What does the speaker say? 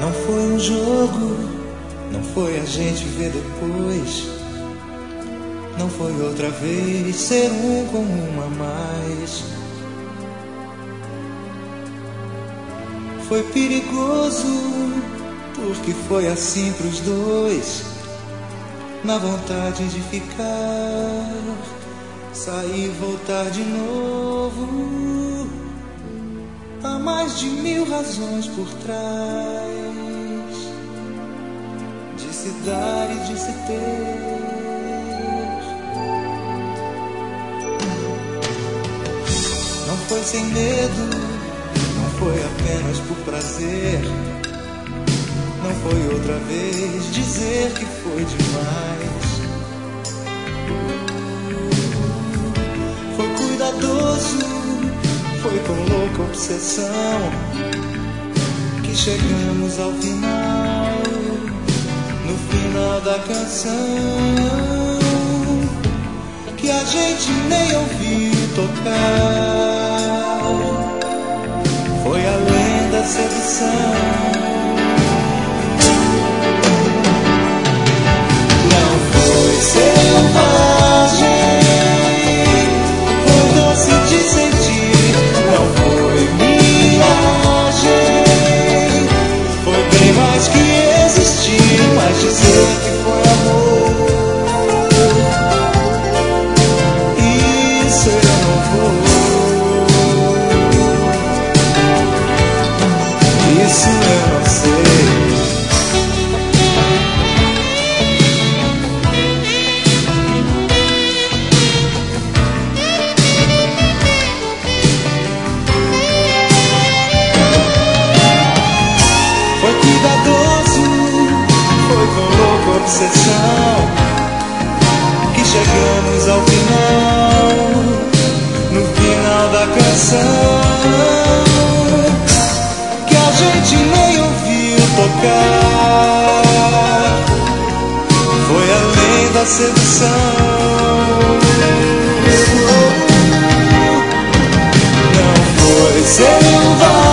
Não foi um jogo, não foi a gente ver depois, não foi outra vez ser um com uma a mais. Foi perigoso, porque foi assim pros dois, na vontade de ficar, sair e voltar de novo. Há mais de 1000 razões por trás de se dar e de se ter. Não foi sem medo, não foi apenas por prazer, não foi outra vez dizer que foi demais. Foi cuidadoso, foi com louca obsessão que chegamos ao final, no final da canção, que a gente nem ouviu tocar. Foi além da sedução. Não foi selvagem, foi doce de sentir. Não foi miragem, foi bem mais que existir. Mas dizer que foi amor, isso eu não vou. Isso eu não sei. Foi cuidadoso, foi com louca obsessão que chegamos ao final, no final da canção, que a gente nem ouviu tocar. Foi além da sedução. Não foi selvagem,